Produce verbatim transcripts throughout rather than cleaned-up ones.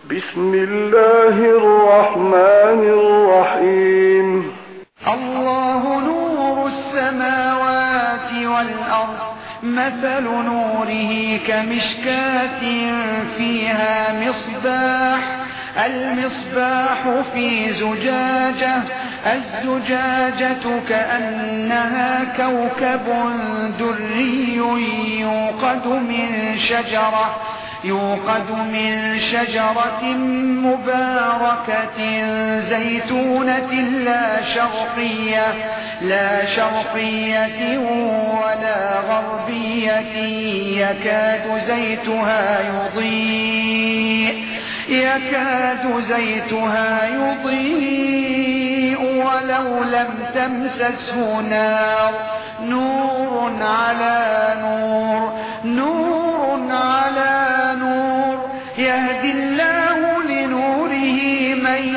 بسم الله الرحمن الرحيم. الله نور السماوات والأرض، مثل نوره كمشكاة فيها مصباح، المصباح في زجاجة، الزجاجة كأنها كوكب دري يوقد من شجرة يوقد من شجرة مباركة زيتونة لا شرقية لا شرقية ولا غربية يكاد زيتها يضيء يكاد زيتها يضيء ولو لم تمسسه نار، نور على نور نور على نور، يهدي الله لنوره من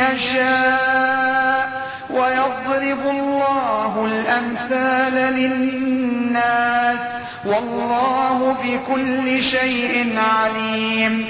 يشاء ويضرب الله الأمثال للناس، والله بكل شيء عليم.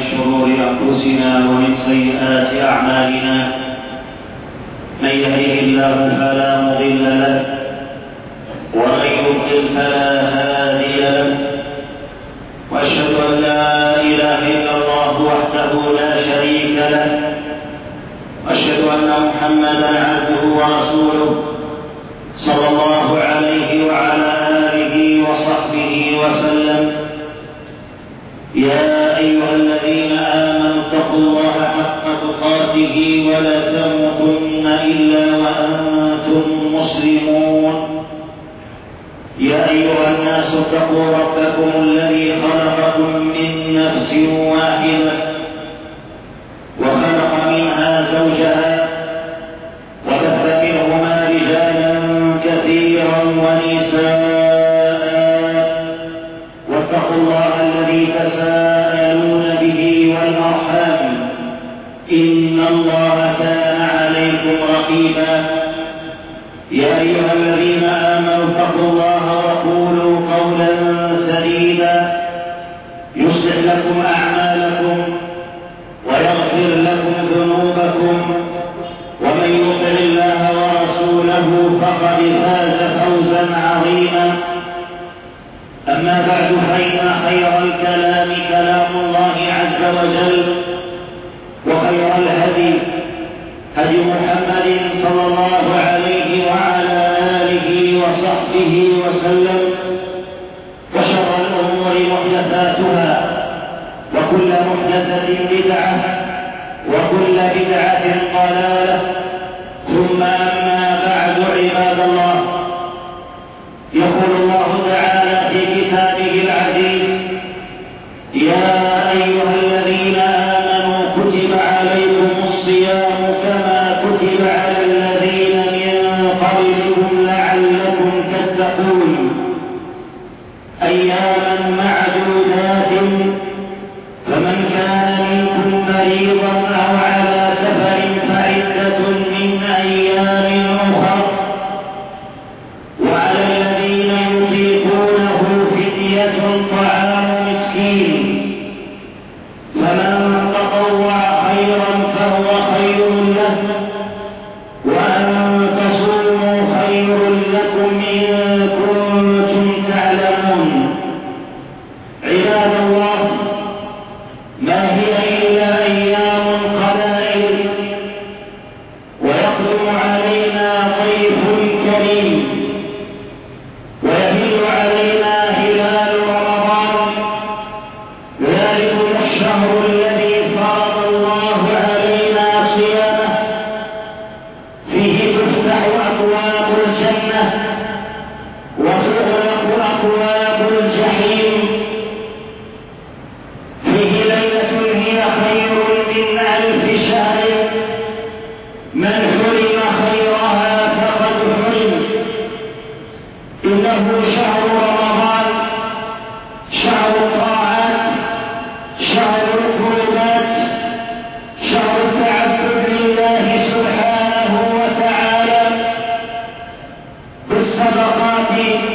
شرور أنفسنا ومن سيئات أعمالنا. من يهده الله فلا مضل له ومن يضلل فلا هادي له، وأشهد أن لا إله إلا الله وحده لا شريك له، وأشهد أن محمدا عبده ورسوله صلى الله عليه وعلى آله وصحبه وسلم. يا أيها الذين آمنوا اتقوا الله حق تقاته ولا تموتن إلا وأنتم مسلمون. يا أيها الناس اتقوا ربكم الذي خلقكم من نفس واحدة وخلق منها زوجها وبث منهما رجالا كثيرا ونساء، واتقوا الله الذي تساءلون به والأرحام إن الله كان عليكم رقيبا. يا أيها الذين آمنوا اتقوا الله وقولوا قولا سديدا يصلح لكم أعمالكم ويغفر لكم ذنوبكم، ومن يطع الله ورسوله فقد فاز فوزا عظيما. أما بعد، فإن خير الكلام كلام الله عز وجل، وخير الهدي هدي محمد صلى الله عليه وعلى آله وصحبه وسلم، وشر الأمور محدثاتها، وكل محدثة بدعة، وكل بدعة ضلالة، ثم أما بعد. عباد الله، يقول الله تعالى في كتابه العزيز: يا أيها الذين آمنوا كتب عليكم الصيام كما كتب على الذين من قبلكم لعلكم تتقون، أياما معدودات، فمن كان منكم مريضا أو على سفر فعدة من أيام أخر، وعلى الذين يطيقونه فدية طعام مسكين، فمن تطوع خيرا فهو خير له، وأن تصوموا خير لكم إن كنتم تعلمون. عباد الله، ما هي إلا أيام قلائل، ويقدم علينا ضيف كريم، ويهل علينا هلال رمضان، ذلكم الشهر الذي فرض الله علينا صيامه، فيه تفتح أبواب الجنة وتغلق أبواب الجحيم، فيه ليلة هي خير من ألف شهر، من حرم خيرها فقد حرم. إنه شهر رمضان، شهر الطاعات، شهر القربات، شهر التعبد لله سبحانه وتعالى بالصدقات،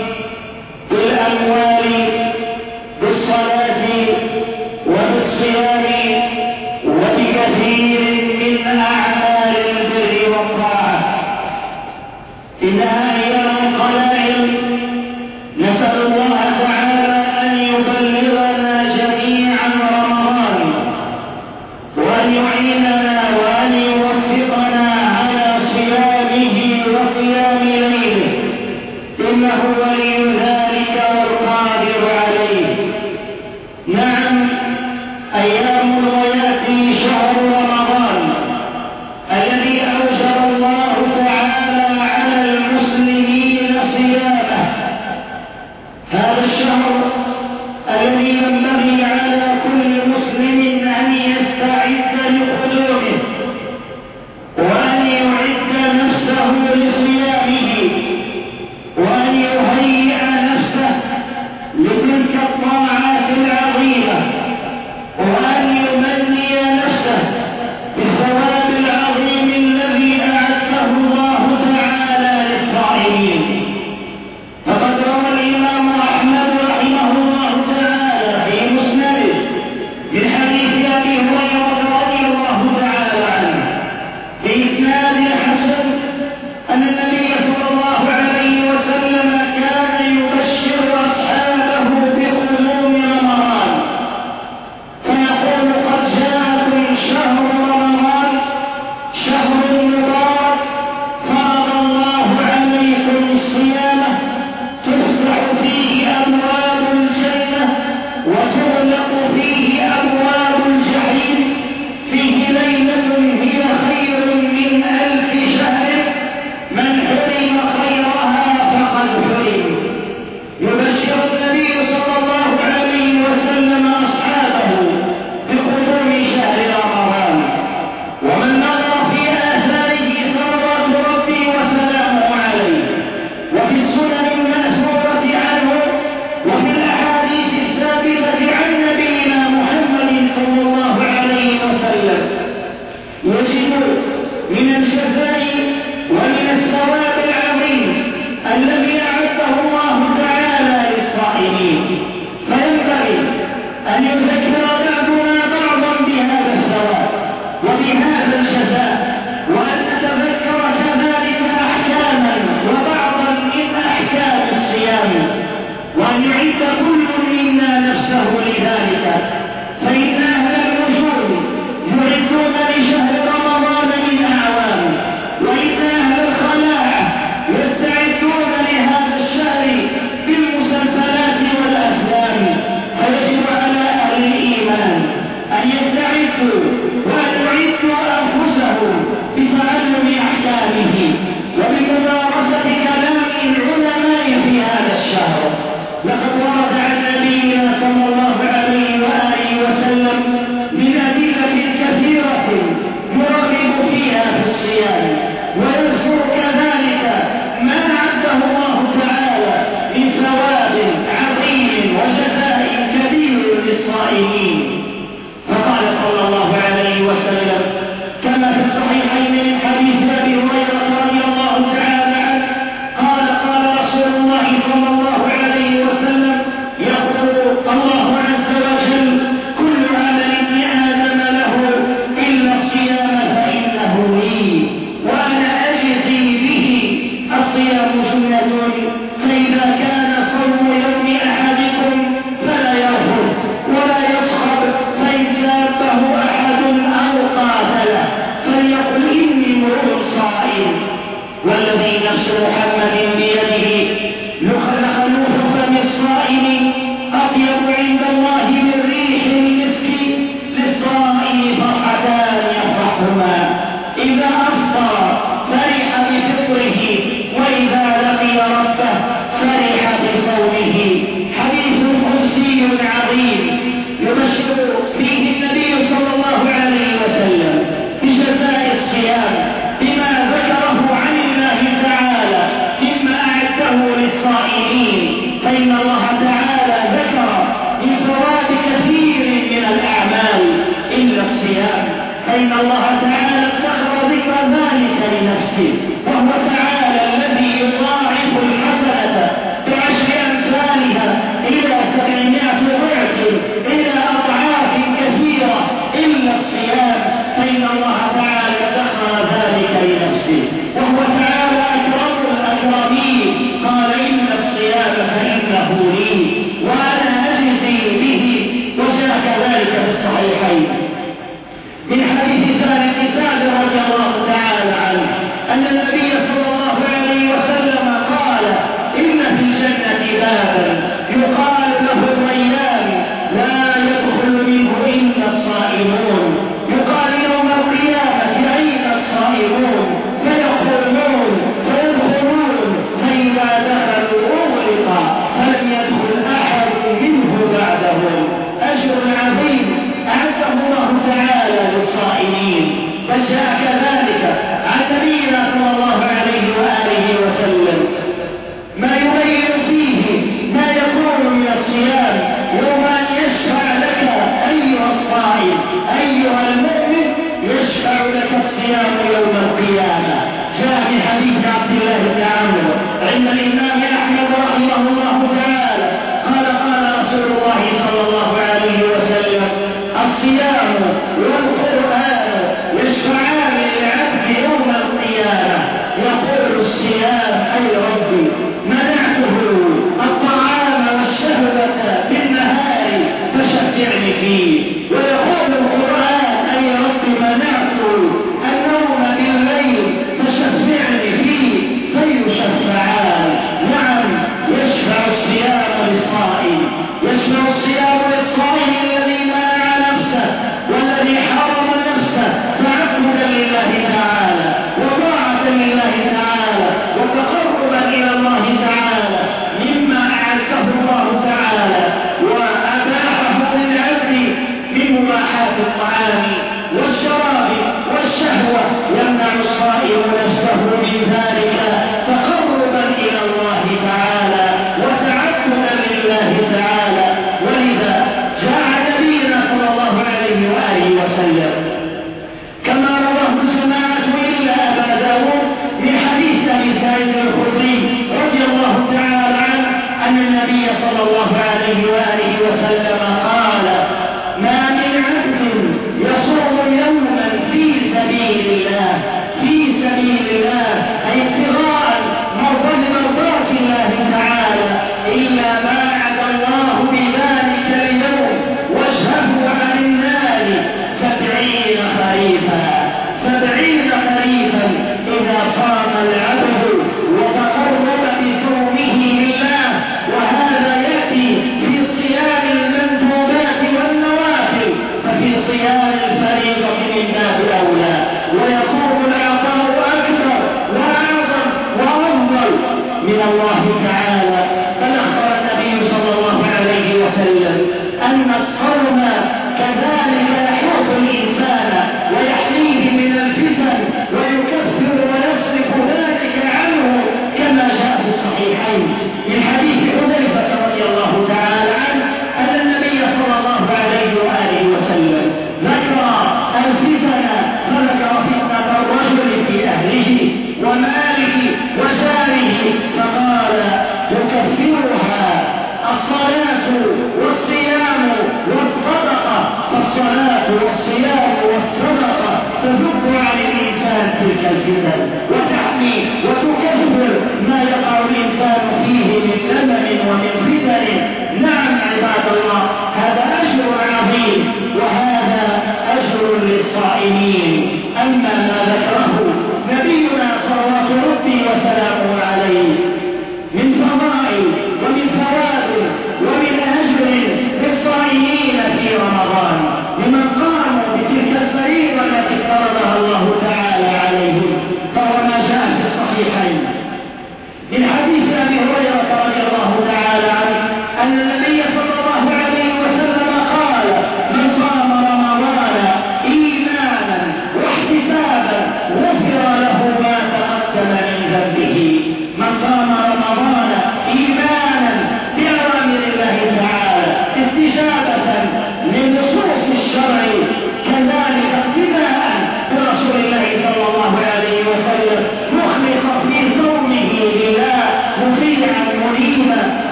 بالأموال، بالصلاة، وبالصيام، وبكثير من أعمال البر والطاعة. إنها أيام قلائل، نسأل الله تعالى أن يبلغنا جميعا رمضان، وأن يعيننا وأن يوفقنا على صيامه وقيام ليله، إنه ولي ذلك والقادر عليه. نعم، أيام ويأتي شهر رمضان الذي أوجب الله تعالى على المسلمين صيامه. هذا الشهر الذي ينبغي على كل مسلم أن يستعد لقدومه، وأن يعد نفسه لصيامه، وأن يهيئ نفسه لتلك الطاعات العظيمة، وأن يمني نفسه بالثواب العظيم الذي أعده الله تعالى للصائمين. فقد روى الإمام أحمد رحمه وأن يعد كل منا نفسه لذلك، فإن أهل الوجود يعدون لشهر رمضان من أعوام، وإن أهل الخلاعة يستعدون لهذا الشهر بالمسلسلات والأفلام. فيجب على أهل الإيمان أن يستعدوا وأن يعدوا أنفسهم بتعلم أحكامه وبمدارسة كلام العلماء في هذا الشهر. لقد ورد عن نبينا صلى الله عليه وآله وسلم من أدلة كثيرة يرغب فيها في الصيام، ويذكر كذلك ما أعده الله تعالى من ثواب عظيم وجزاء كبير للصائمين. فقال صلى الله عليه وسلم كما في الصحيحين من حديث أبي هريرة رضي الله تعالى عنه قال قال رسول الله صلى الله عليه وسلم يقول الله عز وجل كل عمل ابن آدم له إلا الصيام فإنه لي وأنا أجزي به. الصيام سنة، فإذا كان صوم يوم أحدكم فلا يرفث ولا يصخب، فإن جابه أحد أو قاتله فليقل إني امرؤ صائم. والذي نفس محمد بيده لخلوف فم الصائم أطيب عند الله من ريح المسك، للصائم فرحتان يفرحهما، إذا أفطر فرح بفطره وإذا لقي ربه فرح بصومه. حديث قدسي عظيم يبشر فيه النبي صلى الله عليه وسلم بجزاء الصيام بما ذكره عن الله تعالى مما أعده للصائمين. فإن الله تعالى ذكر من ثواب كثير من الأعمال إلا الصيام، فإن الله تعالى ذكر ذكر ذلك لنفسه، وهو تعالى الذي يضاعف الحسنة بعشر أمثالها إلى سبعمائة ضعف إلى أضعاف كثيرة إلا الصيام. فإن الله تعالى ذكر ذلك لنفسه، وهو تعالى أكرم الأكرمين، قال إن الصيام فإنه لي وأنا أجزي به. وجاء كذلك في الصحيحين من حديث سهل بن سعد رضي الله تعالى عنه أن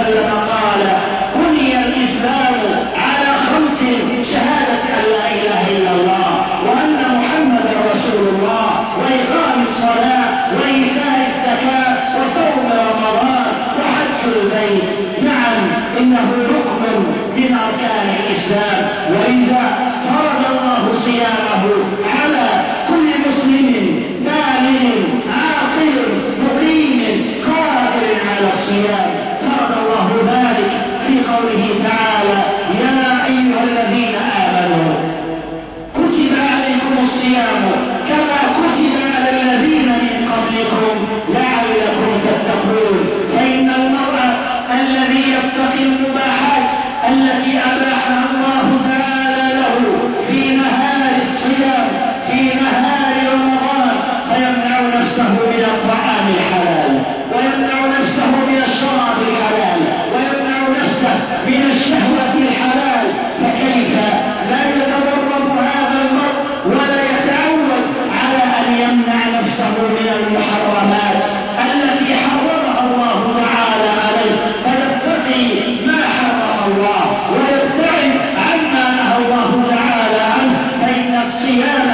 وسلم قال بني الإسلام على خمس: شهادة أن لا إله إلا الله وأن محمدا رسول الله وإقام الصلاة وإيتاء الزكاة وصوم رمضان وحج البيت. نعم، إنه ركن من أركان الإسلام. وإذا فرض الله صيامه على كل مسلم بالغ عاقل مقيم قادر على الصيام، فرض الله ذلك في قوله تعالى: يا أيها الذين آمنوا كتب عليكم الصيام كما كتب على الذين من قبلكم لعلكم تتقون. فإن المرء الذي يتقي المباحات التي أباحها الله تعالى له في نهار الصيام في نهار رمضان فيمنع نفسه من الطعام الحلال، ويمنع نفسه من الشراب الحلال، ويمنع نفسه من الشهوة الحلال، فكيف لا يتدرب هذا المرء ولا يتعود على أن يمنع نفسه من المحرمات التي حرمها الله تعالى عليه، فيتقي ما حرم الله ويبتعد عما نهى الله تعالى عنه. فإن الصيام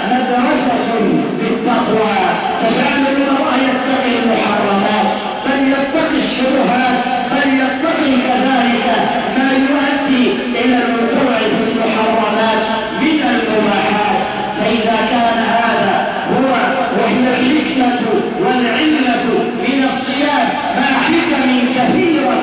مدرسة بالتقوى تجعل المرء يتقي المحرمات، بل يتقي الشبهات، بل يتقي كذلك ما يؤدي إلى الوقوع في المحرمات من المباحات. فإذا كان هذا هو وهي الحكمة والعلة من الصيام مع حكم كثيرة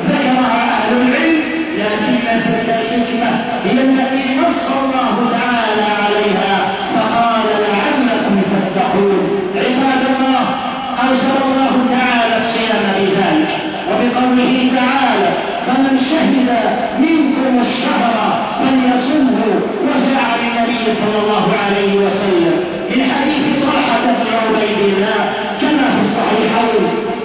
ذكرها أهل العلم، لكن تلك الحكمة هي التي نص الله تعالى عليها فقال: لعلكم تتقون. عباد الله، أوجب الله تعالى الصيام بذلك، وبقوله تعالى: فمن شهد منكم الشهر فليصمه. وجاء النبي صلى الله عليه وسلم من حديث طلحة بن عبيد الله كما في الصحيحين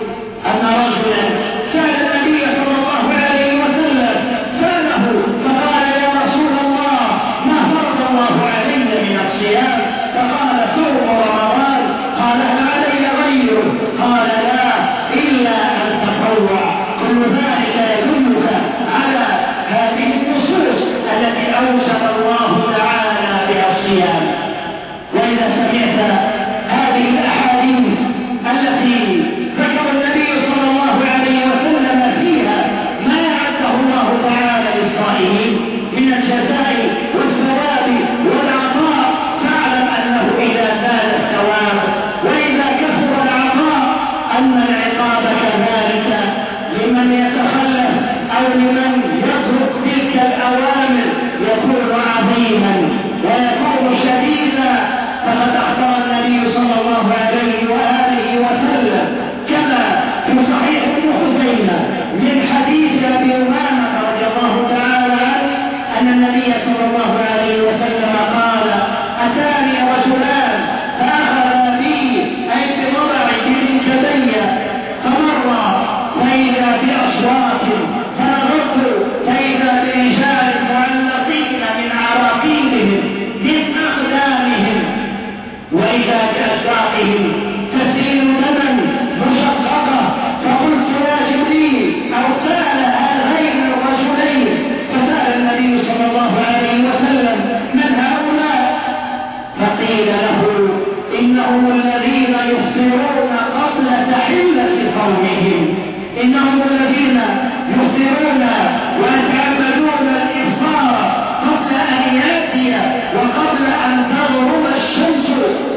أن رجلا سأل النبي صلى الله عليه وسلم سأله فقال: يا رسول الله، ما فرض الله علي من الصيام؟ فقال: صوم رمضان. قال: هل علي غيره؟ قال: لا، إلا أن تطوع. كل ذلك يدلك على هذه النصوص التي أوجب الله تعالى بها الصيام. وإذا سمعت هذه الأحاديث التي ذكر النبي صلى الله عليه وسلم فيها ما أعده الله تعالى للصائمين من الجزاء والثواب والعطاء، فاعلم أنه إذا زاد الثواب وإذا كثر العطاء أن العقاب كذلك لمن يتخلف أو لمن يترك تلك الأوامر يكون عظيما ويكون شديدا. فقد أخبر النبي صلى الله عليه وآله وسلم كما في صحيح ابن خزيمة من حديث أبي أمامة رضي الله تعالى عنه أن النبي صلى الله عليه وسلم قال: أتاني رجلان فأخذ بي أي بضبعي من كبي فمر فإذا بأصوات فنظرت فإذا برجال معلقين من عراقيبهم من أقدامهم وإذا بأشواقهم تسيل دما مشققة. فقلت: يا جبريل، أو سأل هذين الرجلين. فسأل النبي صلى الله عليه وسلم: من هؤلاء؟ فقيل له: إنهم الذين يفطرون قبل تحلة صومهم، إنهم الذين يفطرون ويتعبدون الإفطار قبل أن يأتي وقبل أن تغرب الشمس.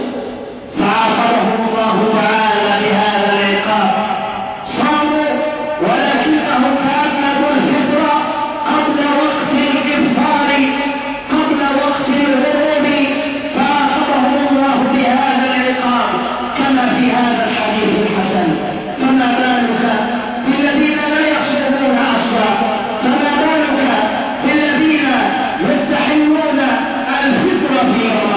فعاقبهم الله تعالى بهذا العقاب. صاموا ولكنهم تعمدوا الفطر قبل وقت الإفطار قبل وقت الغروب، فعاقبهم الله بهذا العقاب كما في هذا الحديث الحسن. فما بالك بالذين لا يصومون أصلا؟ فما بالك بالذين يستحلون الفطر في رمضان؟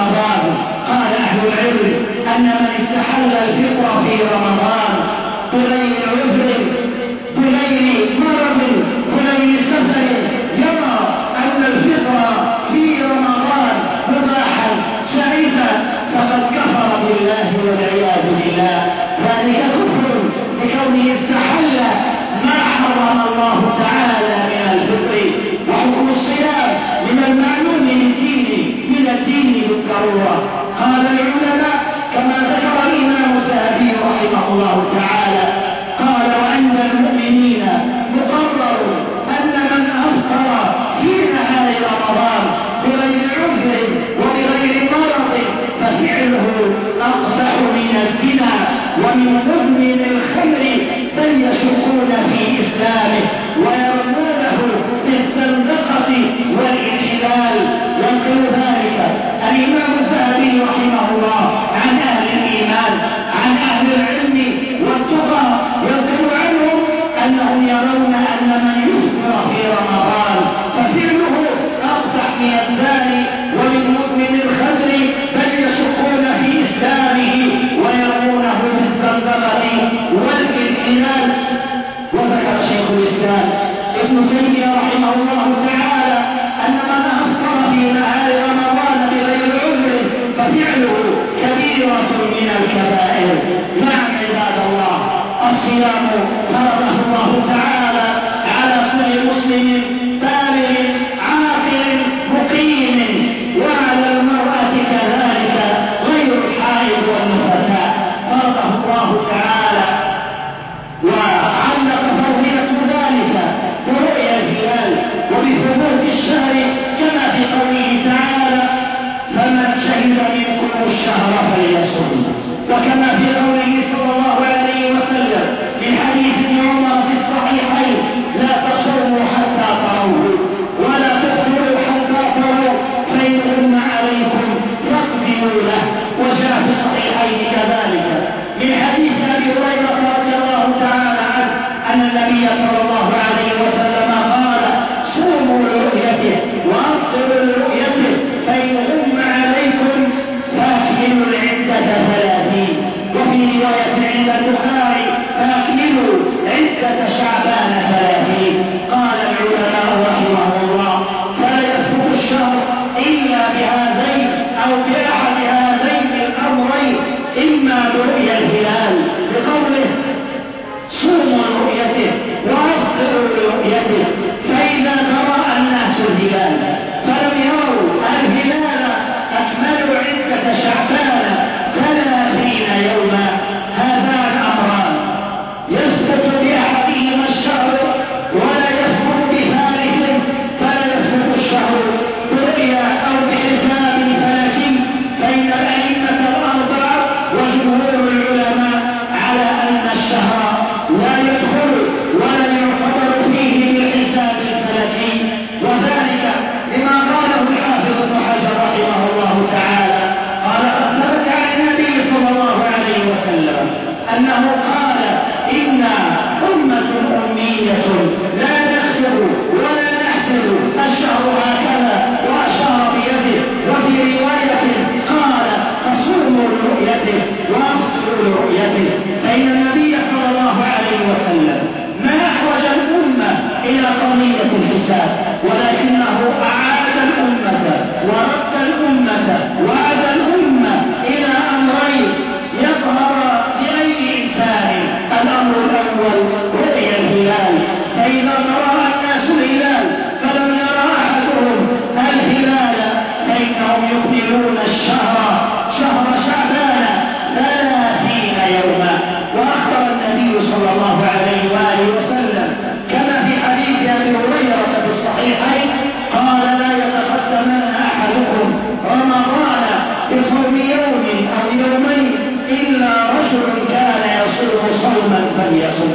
بالضرورة. قال العلماء كما ذكر الإمام الذهبي رحمه الله تعالى قال وعند المؤمنين مقرر أن من أفطر في نهار رمضان بغير عذر وبغير مرض ففعله أقبح من الزنا ومن مدمن الخمر بل يشكون في إسلامه ويرمونه بالزندقة والانحلال. ينقل ذلك الإمام الذهبي رحمه الله عن أهل الإيمان عن أهل العلم والتقى ينقل عنهم أنهم يرون أن من يفطر في رمضان ففعله أقبح من الزاني ومن مدمن الخمر بل يشكون في إسلامه ويرمونه بالزندقة والانحلال. وذكر شيخ الإسلام ابن تيمية رحمه الله تعالى أن من أفطر في نهار رمضان بغير عذر ففعله كبيرة من الكبائر. نعم عباد الله، الصيام فرضه الله تعالى على كل مسلم بالغ عاقل مقيم وعلى المرأة كذلك غير الحائض والنفساء فرضه الله تعالى، وعلق فرضية ذلك برؤيا الهلال وبثبوت الشهر كما في قوله تعالى فمن شهد منكم الشهر فليصم، وكما في قوله صلى الله عليه وسلم في حديث ابن عمر في الصحيحين لا تصوموا حتى تروه ولا تفطروا حتى تروا فإن غم عليكم فاقدموا له. وجاء في الصحيحين كذلك من حديث ابي هريره رضي الله تعالى عنه ان النبي صلى الله عليه وسلم قال صوموا لرؤيته وافطروا لرؤيته فإن غم عليكم فاكملوا العدة ثلاثين. وفي رواية عند البخاري فاكملوا عدة شعبان ثلاثين. قال العلماء رحمه الله فلا يثبت الشهر إلا بهذين أو بأحد هذين الأمرين، إما برؤيا الهلال بقوله صوموا لرؤيته وافطروا لرؤيته، فإذا تراءى الناس الهلال فلم يروا الهلال أكملوا عدة شعبان ثلاثين يوما. هذان أمران يثبت بأحدهما الشهر ولا يثبت بثالث، فلا يثبت الشهر برؤيا أو بحساب فلكي. فإن الأئمة الأربعة وجمهور العلماء على أن الشهر لا يدخل ولا يعتبر فيه بالحساب الفلكي، وذلك لما قاله الحافظ ابن حجر رحمه الله تعالى قال قد ثبت عن النبي صلى الله عليه وسلم أنه قال إنا أمة أمية لا نكتب ولا نحسب الشهر هكذا وأشار بيده. وفي رواية قال فصوموا لرؤيته وافطروا لرؤيته. فإن النبي صلى الله عليه وسلم ما أحوج الأمة إلى قضية الحساب، ولكنه أعاد الأمة ورد الأمة وعاد الأمة إلى أمرين يظهر لأي إنسان. الأمر الأول رؤيا الهلال، فإذا رأى الناس الهلال فلم يرى أحدهم الهلال فإنهم يكملون الشهر شهر شعبان ثلاثين يوما. وأخبر النبي صلى الله عليه وآله وسلم كما في حديث أبي هريرة في الصحيحين قال لا يتقدمن أحدكم رمضان بصوم يوم أو يومين إلا رجل كان يصوم صوما فليصم.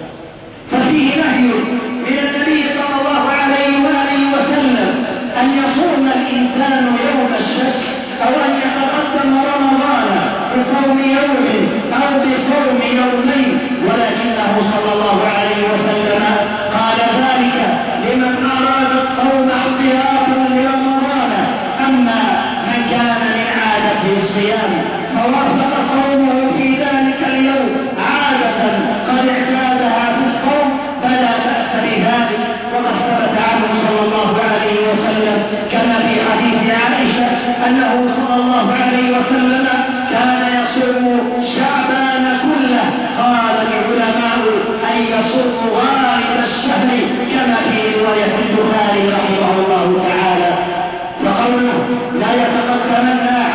ففيه نهي من النبي صلى الله عليه وآله وسلم أن يصوم الإنسان يوم الشك أو أن يتقدم رمضان بصوم يوم أو بصوم يومين، ولكنه صلى الله عليه وسلم قال ذلك لمن أراد الصوم احتياطا لرمضان. أما من كان من عادته الصيام فوافق صومه في ذلك اليوم عادة قد اعتادها في الصوم فلا بأس بذلك. وقد ثبت عنه صلى الله عليه وسلم كما في حديث عائشة أنه صلى الله عليه وسلم كان يصوم شعبان كله. قال العلماء أن يصوم غالب الشهر كما في رواية البخاري رحمه الله تعالى. وقوله لا يتقدمن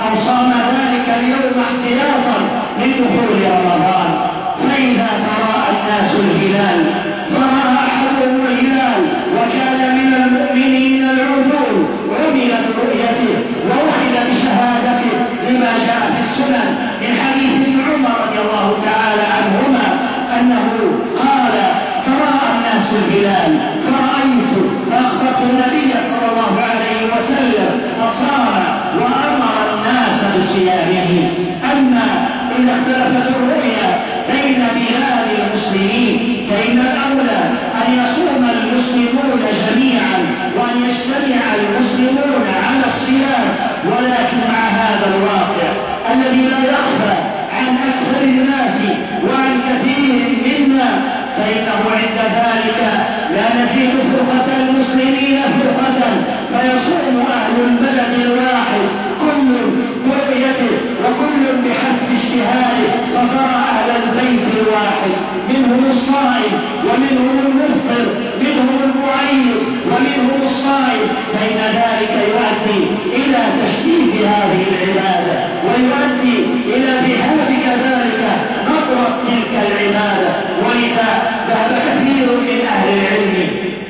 أو صام ذلك اليوم احتياطا لدخول رمضان. فإذا تراءى الناس الهلال فرأى أحدهم الهلال وكان من المؤمنين العدول عمل برؤيته ووحد بشهادته لما جاء في السنن من حديث ابن عمر رضي الله تعالى عنهما أنه قال تراءى الناس الهلال فرأيت فأخبرت النبي صلى الله عليه وسلم فصام وأمر الناس بصيامه. أما إذا اختلفت الرؤيا بين بلاد المسلمين فإن الأولى أن يصوم المسلمون جميعا وأن يجتمع المسلمون على الصيام، ولكن مع هذا الواقع الذي لا يخفى عن أكثر الناس وعن كثير منا فإنه عند ذلك لا نزيد فرقة المسلمين فرقة فيصوم أهل البلد الواحد كل برؤيته وكل بحسب اجتهاده فقرأ أهل البيت الواحد منهم الصائم ومنهم المفطر منهم المعيد ومنهم الصائم، فإن ذلك يؤدي إلى تشتيت هذه العبادة ويؤدي إلى ذهاب كذلك نظرة تلك العبادة. ولذا ذهب كثير من أهل العلم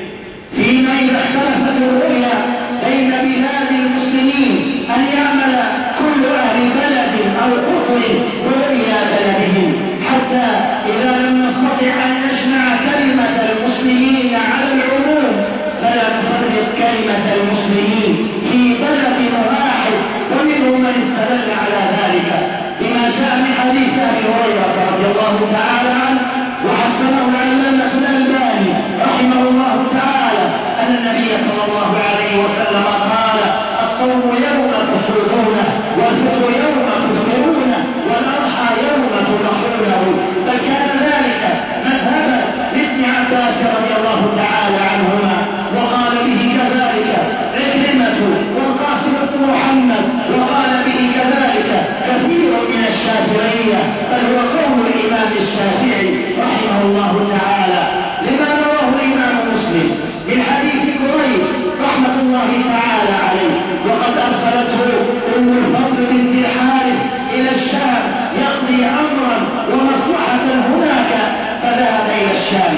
فيما إذا اختلفت الرؤيا بين بلاد المسلمين أن يعمل كل أهل بلد أو قطر برؤيا بلدهم، حتى إذا لم نستطع أن نجمع كلمة المسلمين على العموم فلا نفرق كلمة المسلمين في بلد واحد. ومنهم من استدل على ذلك بما جاء من حديث أبي هريرة رضي الله تعالى عنه وحسنه العلامة الألباني رحمه الله تعالى أن النبي صلى الله عليه وسلم قال الصوم يوم تصومونه والفطر يوم تفطرونه والأضحى يوم تضحونه. فكان ذلك مذهبا لابن عباس رضي الله تعالى عنهما وقال به كذلك عكرمة والقاسم بن محمد وقال به كذلك كثير من الشافعية بل هو قول الإمام الشافعي رحمه الله تعالى لما رواه الإمام مسلم من حديث قريب رحمة الله تعالى عليه وقد أرسلته أم الفضل بنت الحارث إلى الشام يقضي أمرا ومصلحة هناك فذهب إلى الشام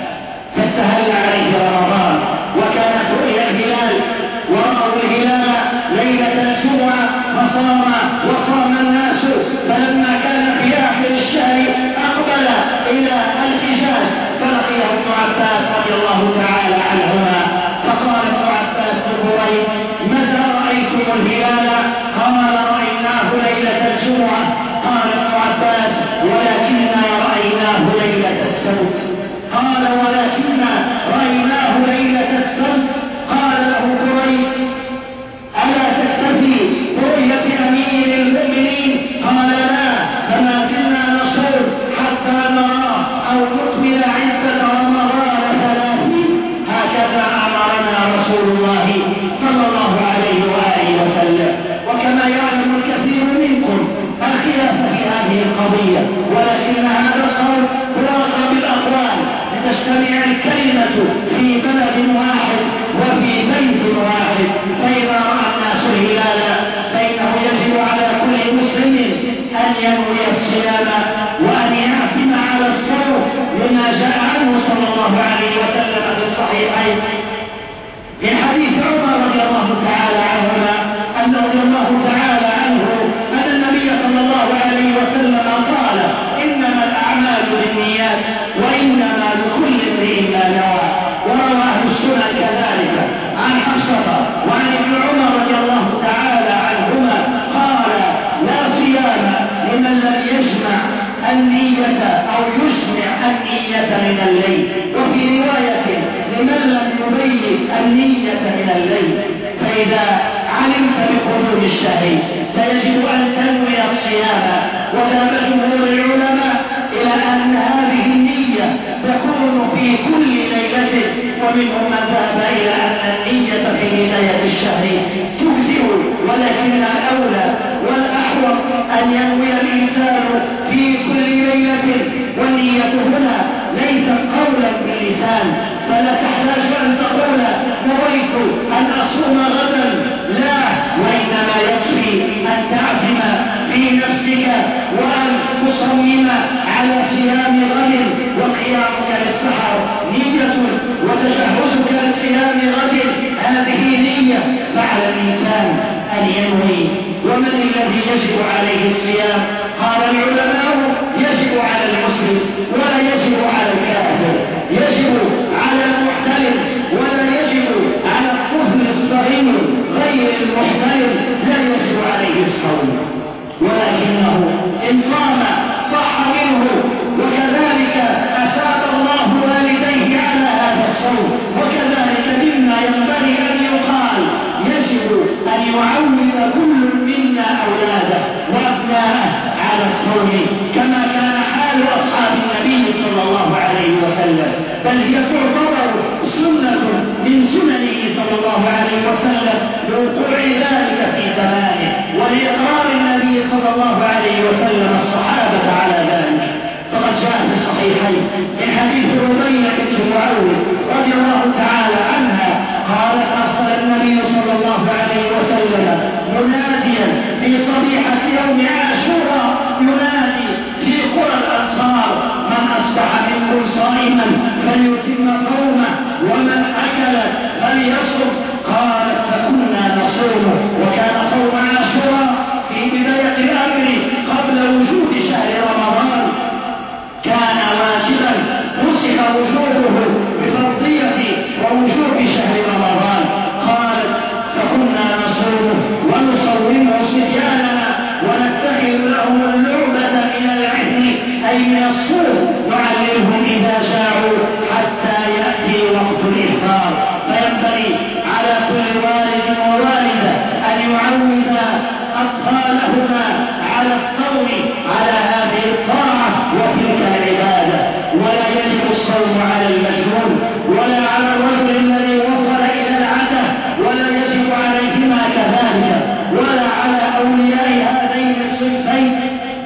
فاستهل عليه رمضان وكانت رؤيا الهلال ورأوا الهلال ليلة الجمعة فصام وصام الناس. فلما كان في آخر الشهر أقبل إلى الحجاز فلقيه ابن عباس رضي الله تعالى عنهما فقال ابن عباس لبريد متى رأيتم الهلال؟ قال رأيناه ليلة الجمعة. قال ابن عباس ولكننا رأيناه ليلة السبت. قال ولكننا رأيناه ليلة السبت. قال له بريد ألا تكتفي برؤية أمير المؤمنين؟ قال لا فما زلنا نصوم حتى نراه أو نكمل عدة رمضان ثلاثين. هكذا أمرنا رسول الله صلى الله عليه وآله وسلم. وكما يعلم الكثير منكم الخلاف في هذه القضية، ولكن هذا القول هو أقرب الأقوال لتجتمع الكلمة في بلد واحد وفي بيت واحد. فإذا رأى الناس الهلال فإنه يجب على كل مسلم أن ينوي الصيام وأن يعزم على الصوم لما جاء عنه صلى الله عليه وسلم في الصحيحين من حديث عمر رضي الله تعالى عنهما أن رضي الله تعالى عنه أن النبي صلى الله عليه وسلم قال إنما الأعمال بالنيات وإنما لكل امرئ ما نوى. وروى أهل السنن كذلك عن حفصة وعن ابن عمر رضي الله تعالى عنهما قال لا صيام لمن لم يجمع النية أو يجمع النية من الليل. وفي رواية لمن لم يبيت النية من الليل. فإذا علمت بخروج الشهر فيجب أن تنوي الصيام. وذهب جمهور العلماء إلى أن هذه النية تكون في كل ليلة، ومنهم من ذهب إلى أن النية في بداية الشهر تجزئ، ولكن الأولى والأحوط أن ينوي الإنسان في كل ليلة. والنية هنا ليست قولا باللسان فلا تحتاج أن تقول نويت أن أصوم غدا، لا، وإنما يكفي أن تعزم وقيامك للسحر نية وتجهزك لصيام غد هذه نية، فعلى الإنسان أن ينوي. ومن الذي يجب عليه الصيام؟ قال العلماء يجب على المسلم ولا يجب على الكافر، يجب على المحتلم ولا يجب على الطفل الصغير غير المحتلم، لا يجب عليه الصوم، ولكنه إن صام صح منه، وكذلك أثاب الله والديه على هذا الصوم. وكذلك مما ينبغي أن يقال يجب أن يعود كل منا أولاده وأبناءه على الصوم كما كان حال أصحاب النبي صلى الله عليه وسلم، بل هي تعتبر سنة من سننه صلى الله عليه وسلم لوقوع ذلك في زمانه ولإقرار النبي صلى الله عليه وسلم الصحابة على ذلك. فقد جاء في الصحيحين من حديث ربيعة بنت معوذ رضي الله تعالى عنها قالت أرسل النبي صلى الله عليه وسلم مناديا في صبيحة يوم عاشوراء ينادي في قرى الأنصار: من أصبح منكم صائما فليتم صومه ومن أكل فليصم. قالت فكنا نصومه، وكان صوم عاشوراء في بداية الأمر قبل وجود شهر رمضان كان واجبا، نسخ وجوبه بفرضية ووجوب شهر رمضان. قالت فكنا نصومه ونصومه صبياننا ونتخذ لهم اللعبة من العهن أي من الصوم نعلمهم إذا جاعوا حتى يأتي وقت الإفطار. فينبغي على كل والد ووالدة أن يعود أطفالهما على الصوم على هذه الطاعة وتلك العبادة، ولا يجب الصوم على المجنون ولا على الرجل الذي وصل إلى العتة، ولا يجب عليهما كذلك، ولا على أولياء هذين الصنفين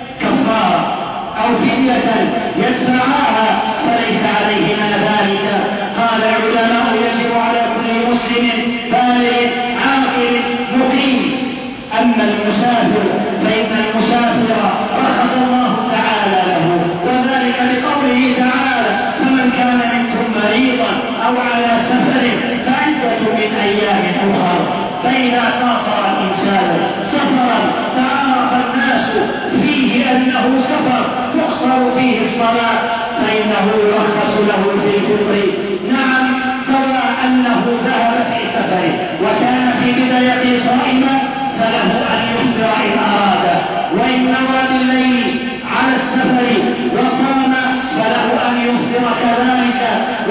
كفارة أو فدية يدفعاها فليس عليهما ذلك. قال العلماء يجب على كل مسلم بالغ عاقل مقيم. أما المسافر فإن المسافر رخص الله تعالى له، وذلك بقوله تعالى: فمن كان منكم مريضا أو على سفر فعدة من أيام أخر. فإذا سافر الإنسان سفرا تعرف الناس فيه أنه سفر تقصر فيه الصلاة فإنه يرخص له في الفطر، نعم، سواء أنه ذهب في سفره وكان في بداية صائما فله أن يفطر إن أراد، وإن نوى بالليل على السفر وصام فله أن يفطر كذلك،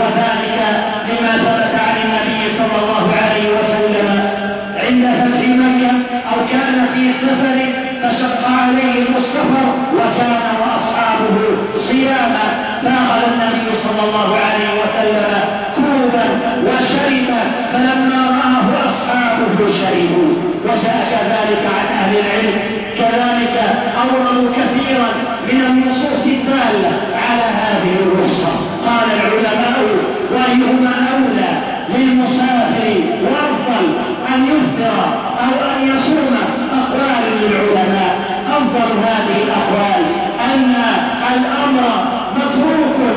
وذلك لما ثبت عن النبي صلى الله عليه وسلم عند فتح مكة أو كان في سفر فشق عليهم السفر وكان وأصحابه صياما، فأخذ النبي صلى الله عليه وسلم كوبا وشرب، فلما رآه أصحابه شربوا. وجاء كذلك عن أهل العلم كذلك أوردوا كثيرا من النصوص الدالة على هذه الرخصة. قال العلماء: وأيهما أولى للمسافر وأفضل أن يفطر أو أن يصوم؟ أقوال للعلماء. أفضل هذه الأقوال أن الأمر متروك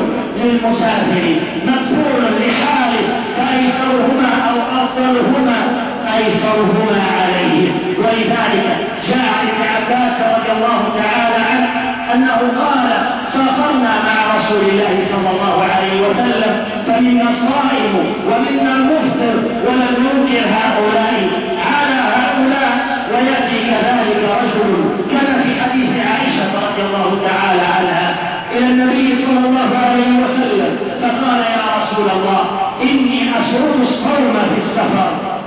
للمسافر مغفور لحاله، فأيسرهما أو أفضلهما أيسرهما عليه. ولذلك جاء عن ابن عباس رضي الله تعالى عنه أنه قال: سافرنا مع رسول الله صلى الله عليه وسلم فمنا الصائم ومنا المفطر ولم ينكر هؤلاء على هؤلاء. ويأتي كذلك رجل كما في حديث عائشة رضي الله تعالى عنها إلى النبي صلى الله عليه وسلم فقال: يا رسول الله، إني أسرد الصوم في السفر،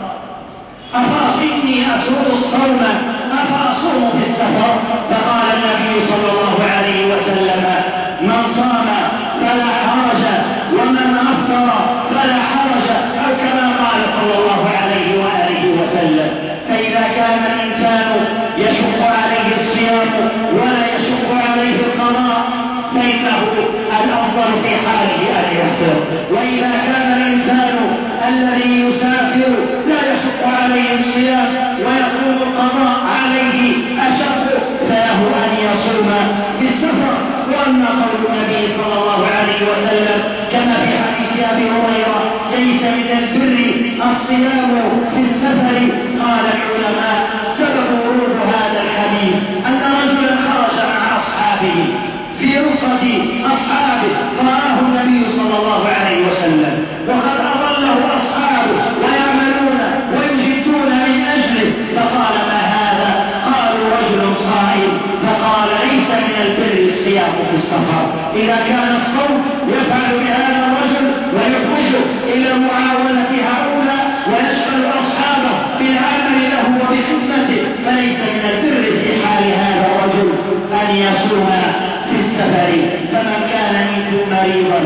أفأصيني أسرد الصوم أفأصوم في السفر؟ فقال النبي صلى الله عليه وسلم: من صام فلا حرج ومن أفطر فلا حرج، أو كما قال صلى الله عليه وآله وسلم. فإذا كان الإنسان يشق عليه الصيام ولا يشق عليه القضاء فإنه الأفضل في حاله أن يفطر. وإذا كان الإنسان الذي يسافر لا يشق عليه الصيام ويكون القضاء عليه أشق فله أن يصوم الصيام في السفر؟ قال العلماء سبب ورود هذا الحديث أن رجلا خرج مع أصحابه في رفقة أصحابه فرآه النبي صلى الله عليه وسلم وقد أضله أصحابه ويعملون ويجدون من أجله، فقال ما هذا؟ قالوا رجل صائم. فقال ليس من البر الصيام في السفر. إذا كان الصوم يفعل بهذا الرجل ويخرجه إلى معاونة هؤلاء ويشغل أصحابه بالعمل له وبخدمته، فليس من البر في حال هذا الرجل أن يصوم في السفر. فمن كان منكم مريضا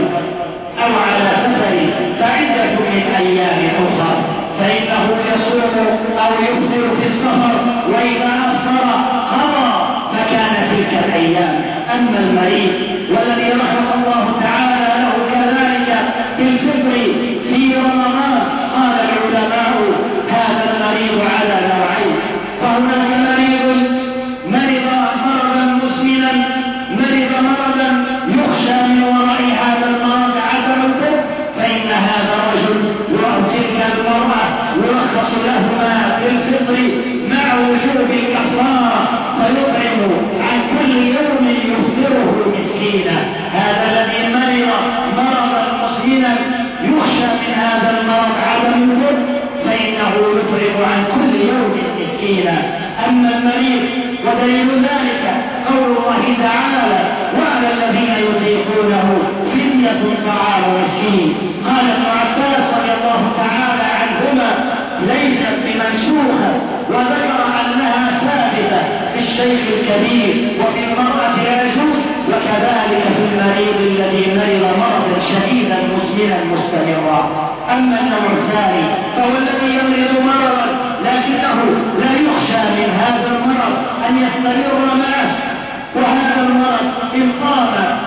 أو على سفر فعدة من أيام أخرى، فإنه يصوم أو يفطر في السفر، وإذا أفطر قضى مكان تلك الأيام. أما المريض والذي رحم الله تعالى له كذلك بالفطر في رمضان، قال العلماء هذا المريض على نوعين. فهناك مريض مرض مرضا مسلما، مرض مرضا يخشى من وراء هذا المرض عدم البر، فإن هذا الرجل وتلك المرأة يرخص لهما في الفطر مع وجوب الكفارة، فيطعم عن كل يوم يفطره مسكينا. هذا الذي مرض مرضا مسلما يخشى من هذا المرض عدم البر، فإنه يطعم عن كل يوم مسكينا. أما المريض ودليل ذلك قول الله تعالى وعلى الذين يطيقونه فدية طعام مسكين. قال ابن عباس رضي الله تعالى عنهما ليست بمنسوخة، وذكر أنها ثابتة في الشيخ الكبير وفي المرأة العجوز، وكذلك في المريض الذي مرض مرضا شديدا مسلما مستمرا. أما النوع الثاني فهو الذي يمرض مرضا لكنه لا يخشى من هذا المرض أن يستمر معه، وهذا المرض إن صام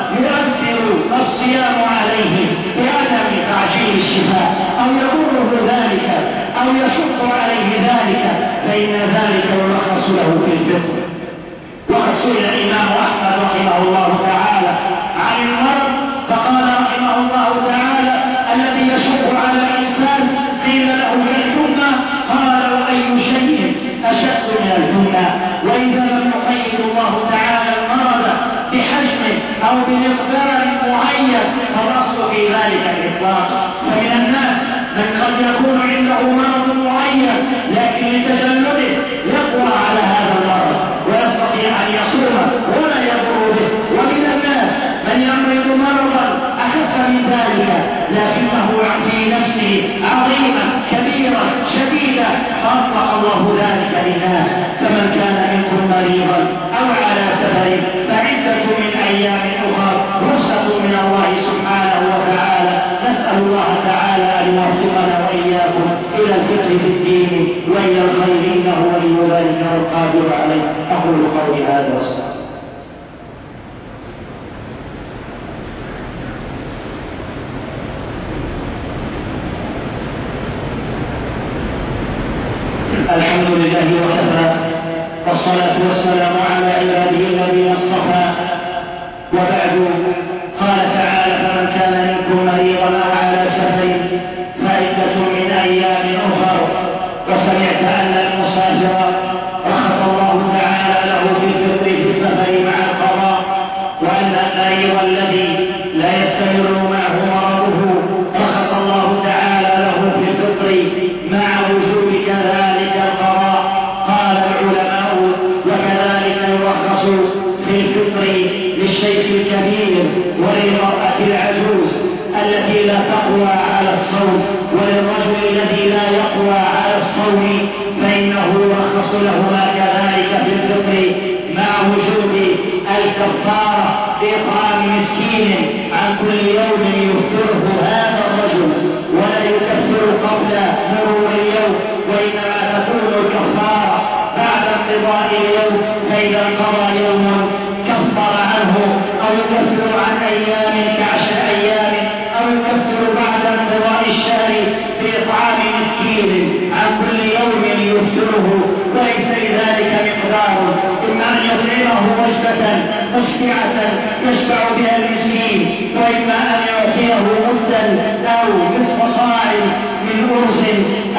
يؤثر الصيام عليه بعدم تعجيل الشفاء أو يضره ذلك أو يشق عليه ذلك، فإن ذلك يرخص له في الفطر. وقد سئل الإمام أحمد رحمه الله تعالى عن المرض فقال رحمه الله تعالى الذي يشق على الإنسان قيل له كالحمى، قال وأي شيء أشد من الحمى؟ وإذا لم يقيد الله تعالى المرض بحجم أو بمقدار معين فالأصل في ذلك الإطلاق. فمن الناس من قد يكون عنده مرض معين لكن لتجلده يقوى على هذا المرض ويستطيع أن يصوم ولا يضر به، ومن الناس من يمرض مرضا أخف من ذلك لكنه في نفسه عظيما كبيرا شديدا فأطلق الله ذلك للناس. فمن كان منكم مريضا أو على سفر فعدة من أيام أخرى رخصة من الله سبحانه وتعالى. نسأل الله تعالى أن يوفقنا وإياكم إلى الفقه في الدين وإلى الخير إنه ولي ذلك والقادر عليه. أقول قولي هذا والسلام. الحمد لله وكفى، والصلاة والسلام على عباده الذين اصطفى، وبعد. قال تعالى فمن كان منكم مريضا أو على سفر فعدة من أيام أخر. وسمعت أن المسافر رخص الله تعالى له في الفطر في السفر مع القضاء، وأن المريض الذي لا يستمر معه مرضه رخص الله تعالى له في الفطر مع وجوب كذلك القضاء. قال العلماء وكذلك يرخص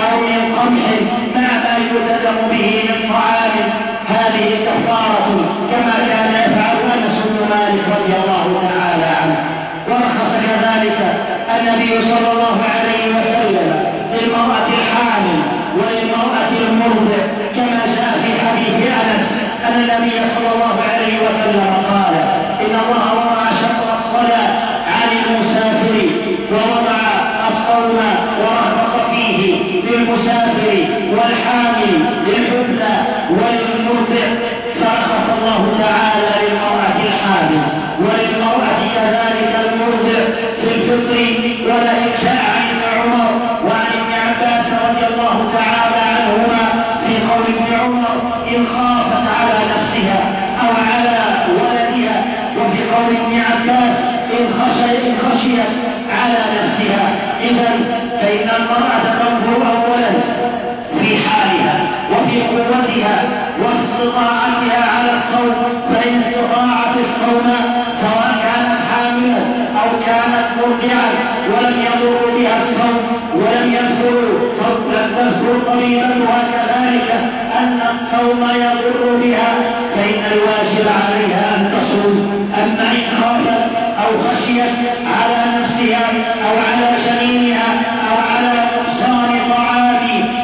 أو من قمح مع ما يلتزم به من طعام هذه كفارة كما كان يفعل أنس بن مالك رضي الله تعالى عنه. ورخص كذلك النبي صلى الله عليه وسلم للمرأة الحامل وللمرأة المرضع كما جاء في حديث أنس أن النبي صلى الله عليه وسلم قال إن الله وضع شطر الصلاة عن المسافر ووضع الصوم ورخص فيه للمسافر والحامل للحبلى وللمرضع، فرخص الله تعالى للمرأة الحامل وللمرأة كذلك المرضع في الفطر. ولئن جاء عن ابن عمر وعن ابن عباس رضي الله تعالى عنهما في قول ابن عمر إن خافت على نفسها أو على ولدها، وفي قول ابن عباس إن خشيت على نفسها. إذن فإن المرأة تنظر أولا في حالها وفي قوتها واستطاعتها على الصوم، فإن استطاعت الصوم سواء كانت حاملا أو كانت مرضعا ولم يضر بها الصوم ولم يذكر طبيبتها كذلك أن الصوم يضر بها، فإن الواجب عليها أن تصوم. أما إن خافت أو خشيت على نفسها أو على جنينها أو على نقصان طعام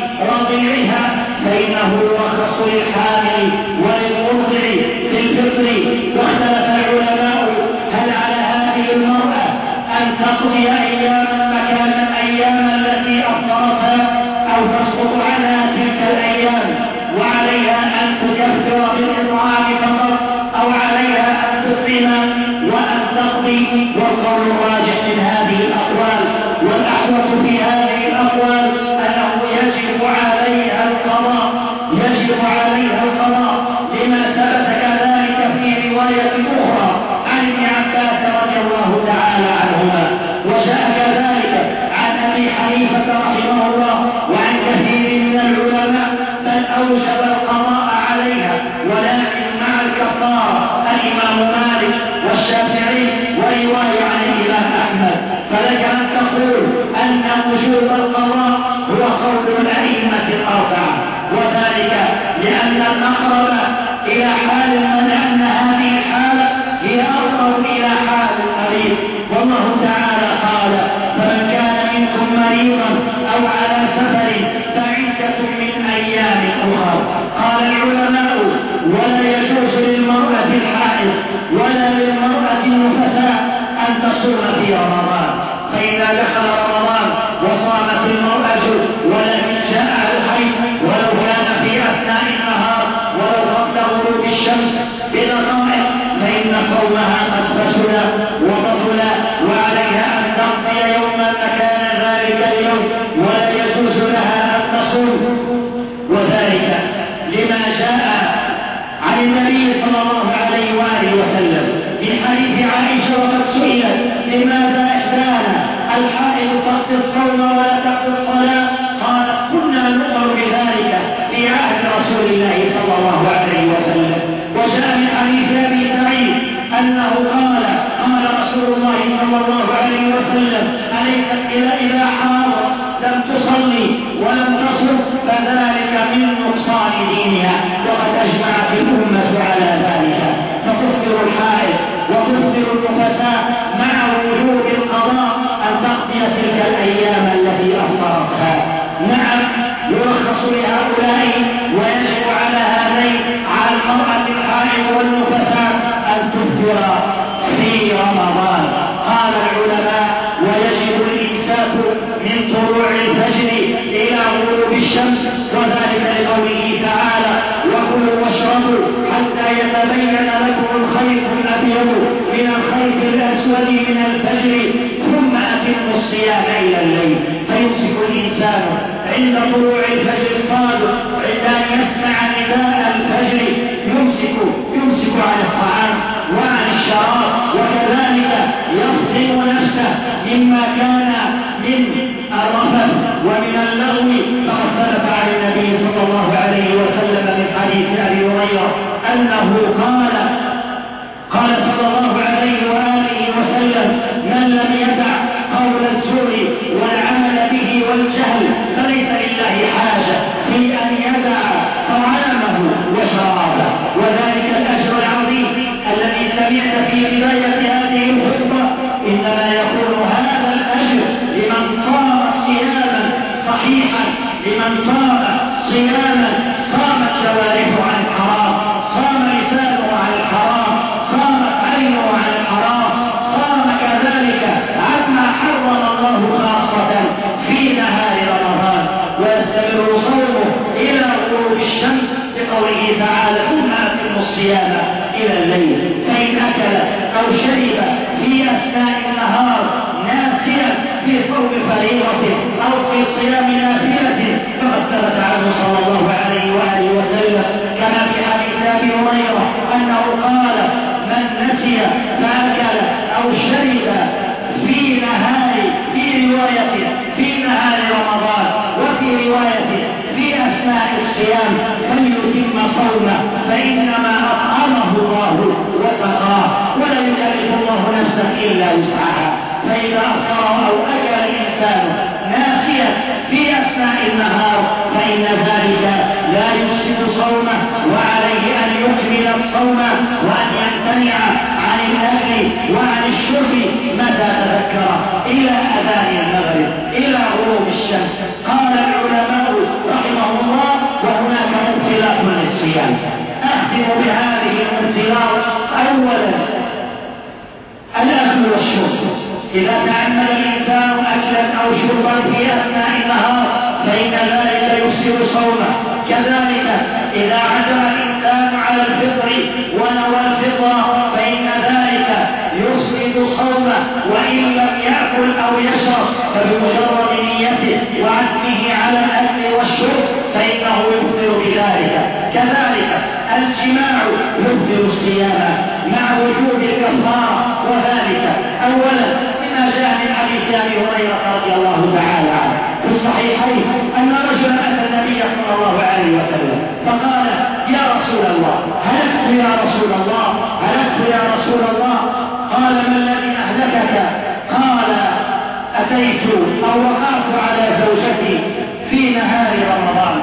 رضيعها فإنه رخص للحامل وللمرضع في الفطر. واختلف العلماء هل على هذه المرأة أن تقضي أياما مكان الأيام التي أفطرتها أو تسقط عنها تلك الأيام وعليها أن تكفر بالإطعام فقط، أو عليها أن تطعم وأن تقضي. والقول الراجح من هذه الأقوال والأحوط في هذه الأقوال أنه يجب عليها القضاء يجب عليها القضاء لما ثبت كذلك في رواية أخرى عن ابن عباس رضي الله تعالى عنهما. وجاء كذلك عن أبي حنيفة رحمه الله وعن كثير من العلماء بل أوجب القضاء عليها ولكن مع الكفارة الإمام مالك والشافعي ورواية عن الإمام أحمد. فلك أن تقول أن وجوب القضاء هو قول الأئمة الأربعة، وذلك لأن الأقرب إلى حال من أن هذه الحالة هي أقرب إلى حال المريض. والله تعالى قال فمن كان منكم مريضا أو على سفر فعدة من أيام أخرى. قال العلماء ولا يجوز للمرأة الحائض ولا للمرأة النفساء أن تصوم في رمضان، فإذا دخل رمضان وصامت المرأة ولكن جاء الحيض ولو كان في أثناء النهار ولو قبل غروب الشمس بدقائق فإن صومها قد فسد وبطل وعليها أن تقضي يوما مكان ذلك اليوم ولا يجوز لها أن تصوم. وذلك لما جاء عن النبي صلى الله عليه وآله وسلم في حديث عائشة وقد سئلت لماذا إحدانا الحائض تقضي الصوم ولا تقضي الصلاة؟ قالت كنا نؤمر بذلك في عهد رسول الله صلى الله عليه وسلم. وجاء من حديث أبي سعيد أنه قال قال رسول الله صلى الله عليه وسلم أليست إذا حاضت لم تصلي ولم تصم فذلك من نقصان دينها، وقد أجمعت الأمة على ذلك. فتفطر الحائض وتفطر النفساء مع وجوب القضاء أن تقضي تلك الأيام التي أفطرتها. نعم يرخص لهؤلاء ويجب على هذين على المرأة الحائض والنفساء أن تفطر في رمضان. قال العلماء ويجب الإمساك من طلوع الفجر إلى غروب الشمس، وذلك لقوله تعالى وكلوا واشربوا حتى يتبين لكم الخيط الأبيض من الخيط الأسود من الفجر ثم أتموا الصيام إلى الليل. فيمسك الإنسان عند طلوع الفجر الصادق عند أن يسمع نداء الفجر يمسك يمسك عن الطعام وعن الشراب، وكذلك يصدم نفسه مما كان من الرفث ومن اللغو. فقد ثبت عن النبي صلى الله عليه وسلم من حديث أبي هريرة أنه قال قال صلى الله عليه وآله وسلم من لم يدع قول الزور والعمل به والجهل فليس لله صحيحا لمن صام صياما صامت جوارحه عن الحرام، صام لسانه عن الحرام، صامت عينه عن الحرام، صام كذلك عما حرم الله خاصة في نهار رمضان، ويستمر صومه إلى غروب الشمس بقوله تعالى ثم أتموا الصيام إلى الليل. فإن أكل أو شرب في أثناء النهار ناسيا في صوم فريضة أو في صيام نافلة فقد ثبت عنه صلى الله عليه وآله وسلم كما في حديث أبي هريرة أنه قال من نسي فأكل أو شرب في نهار في رواية في نهار رمضان وفي رواية في أثناء الصيام فليتم صومه فإنما أطعمه الله وسقاه ولا يكلف الله نفسا إلا وسعها. فإذا أفطر أو أكل الإنسان ناسيا في أثناء النهار فإن ذلك لا يفسد صومه، وعليه أن يكمل الصوم وأن يمتنع عن الأكل وعن الشرب متى تذكر إلى أذان المغرب إلى غروب الشمس. قال العلماء رحمه الله وهناك مبطلات للصيام. أختم بهذه المبطلات. أولا الأكل والشرب. إذا تعمد الإنسان أكلا أو شربا في أثناء النهار فإن ذلك يفسد صومه. كذلك إذا عزم الإنسان على الفطر ونوى الفطر فإن ذلك يفسد صومه، وإن لم يأكل أو يشرب فبمجرد نيته وعزمه على الأكل والشرب فإنه يفطر بذلك. كذلك الجماع يبطل الصيام مع وجوب الكفارة، وذلك أولا لما جاء من حديث أبي هريرة رضي الله تعالى عنه في الصحيحين أن رجلا أتى النبي صلى الله عليه وسلم فقال يا رسول الله هلكت يا رسول الله هلكت يا رسول الله. قال ما الذي أهلكك؟ قال أتيت أو وقعت على زوجتي في نهار رمضان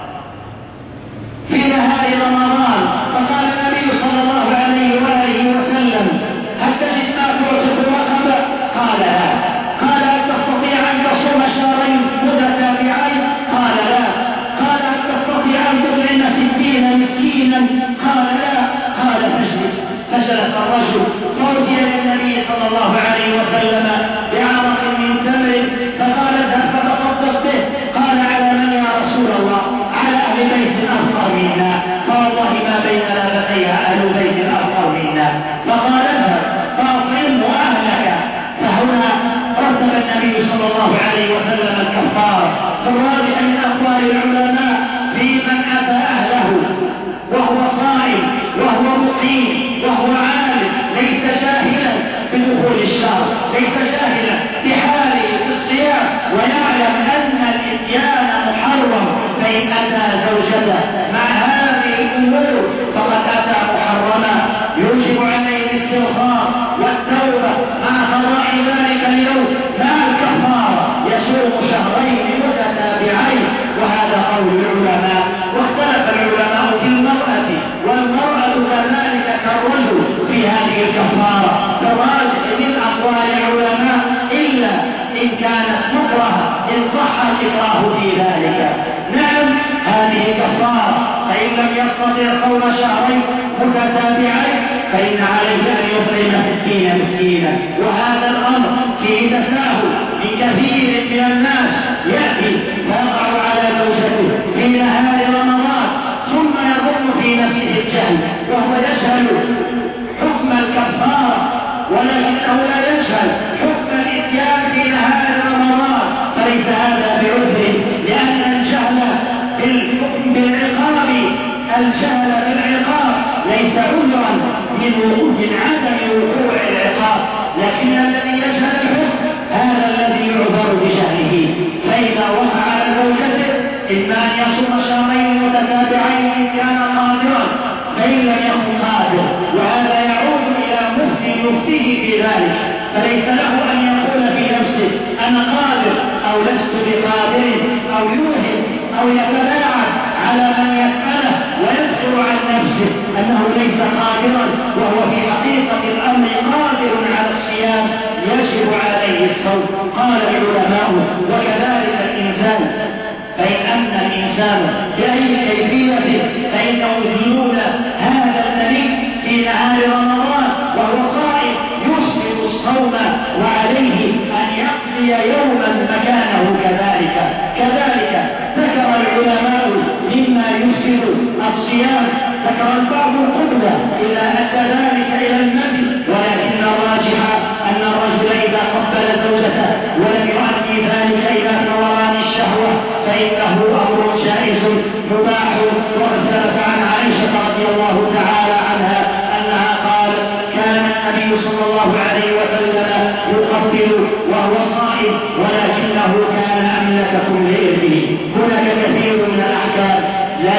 في نهار رمضان فقال النبي صلى الله عليه وآله وسلم هل تجد ما تعتق رقبة؟ قال لا. قال هل تستطيع أن تصوم شهرين متتابعين؟ قال لا. قال هل تستطيع أن تطعم ستين مسكينا؟ قال لا. قال فاجلس. فجلس الرجل فأتي للنبي صلى الله عليه وسلم بعرق من تمر فقال اذهب فتصدق به. قال على من يا رسول الله؟ على أهل بيت أفقر منا، فوالله ما بين لابتيها أهل بيت أفقر منا. فقال اذهب فأطعمه أهلك. فهنا رتب النبي صلى الله عليه وسلم الكفارة. فالراجح من أقوال العلماء في من أتى أهله وهو صائم وهو مقيم وهو عالم ليس جاهلا بدخول الشهر، ليس جاهلا بحاله في الصيام ويعلم أن الإتيان محرم، فإن أتى زوجته مع هذه الأمور فقد أتى محرما يوجب عليه الاستغفار والتوبة مع قضاء ذلك اليوم مع الكفارة يصوم شهرين متتابعين. وهذا قول العلماء. واختلف العلماء في المرأة والمرأة كذلك كالرجل في هذه الكفارة. فالراجح من أقوال العلماء إلا إن كانت مكرهة إن صح الإكراه في ذلك. نعم هذه كفارة، فإن لم يستطع صوم شهرين متتابعين فإن عليه أن يطعم ستين مسكينا. وهذا الأمر فيه تساهل من كثير من الناس يأتي فيقع على زوجته في نهار رمضان ثم يظن في نفسه الجهل وهو يجهل حكم الكفارة ولكنه لا يجهل حكم الإتيان في نهار رمضان، فليس هذا بعذر، لأن الجهل بالعقاب الجهل بالعقاب ليس عذرا من من عدم وقوع العقاب، لكن الذي يجهل الحكم هذا الذي يعذر بجهله. فإذا وقع على زوجته إما أن يصوم شهرين متتابعين إن كان قادرا، فإن لم يكن قادر وهذا يعود إلى مفتي يفتيه في ذلك، فليس له أن يقول في نفسه أنا قادر أو لست بقادر أو يوهم أو يتلاعب على من يسأله ويذكر عن نفسه أنه ليس قادرا وهو في حقيقة الأمر قادر على الصيام يجب عليه الصوم. قال العلماء وكذلك الإنسان الإنسان بأي كيفية فإنه يدلون هذا النبي في نهار رمضان وهو صائم يفسد الصوم وعليه أن يقضي يوما مكانه كذلك. كذلك ذكر العلماء مما يفسد الصيام، ذكر البعض القبلة إذا أدى ذلك إلى النبي، ولكن الراجح أن الرجل إذا قبل زوجته ولم يؤدي ذلك إلى ثوران الشهوة فإنه أمر جائز مباح. وقد ثبت عن عائشة رضي الله تعالى عنها أنها قالت كان النبي صلى الله عليه وسلم يقبل وهو صائم ولكنه كان أملككم لإرثه. هناك كثير من الأحكام لا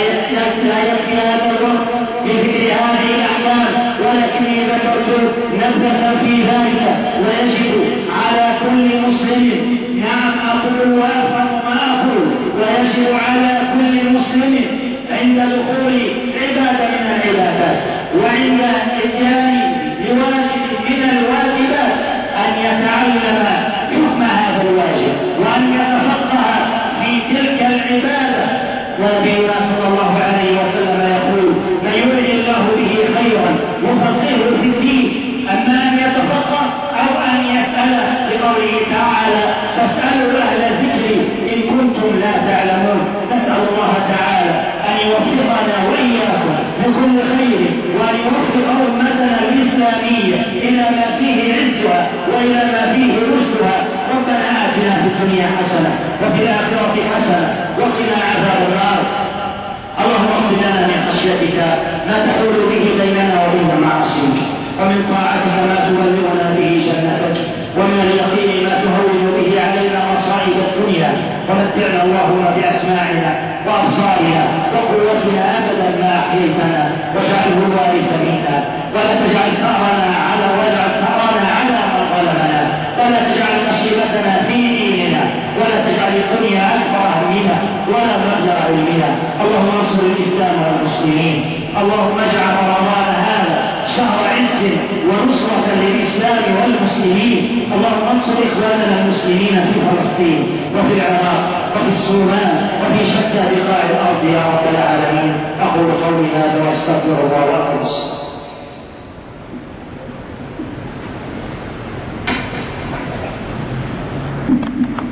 يكفي هذا الوقت بذكر هذه الأحكام، ولكني ذكرت نبذة في ذلك. ويجب على كل مسلم، نعم أقول وأفهم ما أقول، ويجب على كل مسلم عند دخول عبادة من العبادات وعند إتيان لواجب من الواجبات أن يتعلم حكم هذا الواجب وأن يتفقه في تلك العبادة. ونبينا صلى الله عليه وسلم يقول من يريد الله به خيرا يفقهه في الدين. أما أن يتفقه أو أن يسأل بقوله تعالى فاسألوا أهل الذكر إن كنتم لا تعلمون. نسأل الله تعالى أن يوفقنا وإياكم بكل خير وأن يوفق أمتنا الإسلامية إلى ما فيه عزها وإلى ما فيه رشدها. ربنا آتنا في الدنيا حسنة وفي الآخرة حسنة وقنا عذاب النار. اللهم اغفر لنا من خشيتك ما تحول به بيننا وبين معاصيك، ومن طاعتك ما تبلغنا به جنتك، ومن اليقين ما تهون به علينا مصائب الدنيا. ومتعنا اللهم بأسماعنا وأبصارنا وقوتنا أبدا ما أحييتنا، واجعله الوارث منا، ولا تجعل ثأرنا على وجع ثأرنا على من ظلمنا، ولا تجعل مصيبتنا في ديننا، ولا تجعل الدنيا أكبر همنا ولا مبلغ علمنا. اللهم انصر الإسلام والمسلمين. اللهم اجعل رمضان هذا شهر عز ونصرة للإسلام والمسلمين. اللهم انصر إخواننا المسلمين في فلسطين وفي العراق وفي الصومال وفي شتى بقاع الأرض يا رب العالمين. أقول قولي هذا واستغفر الله وأخلص. Thank you.